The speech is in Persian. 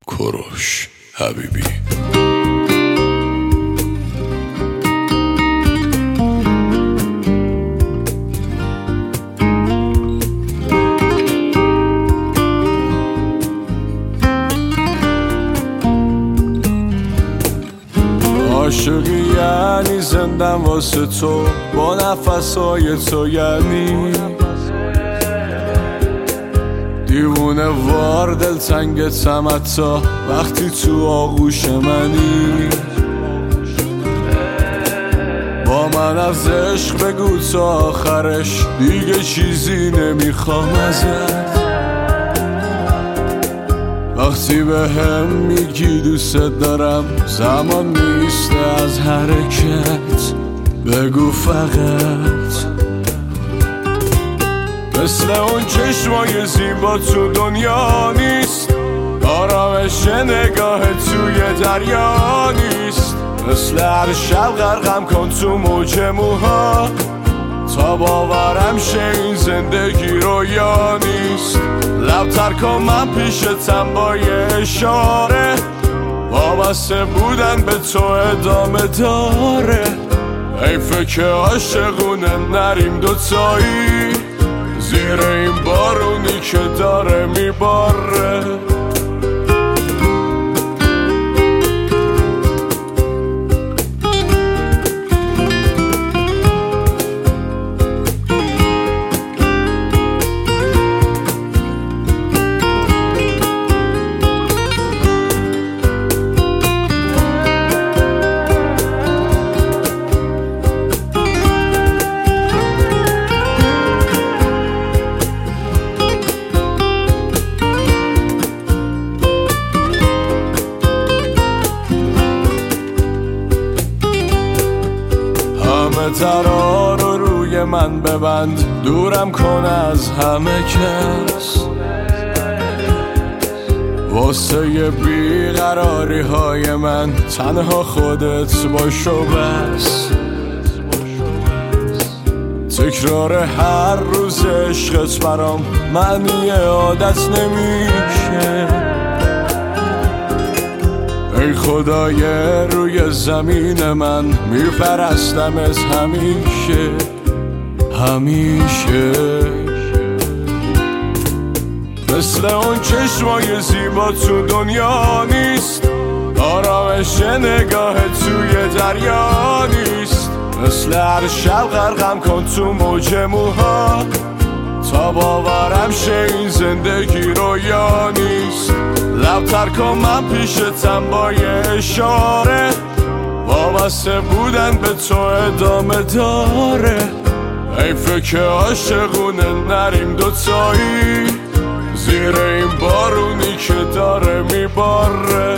کوروش حبیبی. عاشقی یعنی زندم واسه تو، با نفسهای تو یعنی دیوونه وار دلتنگ تمتا وقتی تو آغوش منی. با من از عشق بگو تا آخرش، دیگه چیزی نمیخوام ازت. وقتی به هم میگی دوست دارم، زمان نیست از حرکت، بگو فقط. مثل اون چشمای زیبا تو دنیا نیست، آرامش نگاه توی دریا نیست. مثل هر شب غرقم کن تو موج موها، تا باورم شه این زندگی رویا نیست. لبتر کن من پیشتم با یه اشاره، وابسته بودن به تو ادامه داره. حیفه که عاشقونه نریم دوتایی، زیر این بارونی که داره میباره. درا رو روی من ببند، دورم کن از همه کس. واسه بیقراری های من تنها خودت باش و بس. تکرار هر روز عشقت برام معنی عادت نمیشه. ای خدای روی زمین من، میپرستم از همیشه همیشه. مثل اون چشمای زیبا تو دنیا نیست، آرامش نگاه توی دریا نیست. مثل هر شب غرقم کن تو موج موها، تا باورم شه این زندگی رویا نیست. لبتر کن من پیشتم با یه اشاره، وابسته بودن به تو ادامه داره. حیفه که عاشقونه نریم دوتایی، زیر این بارونی که داره میباره.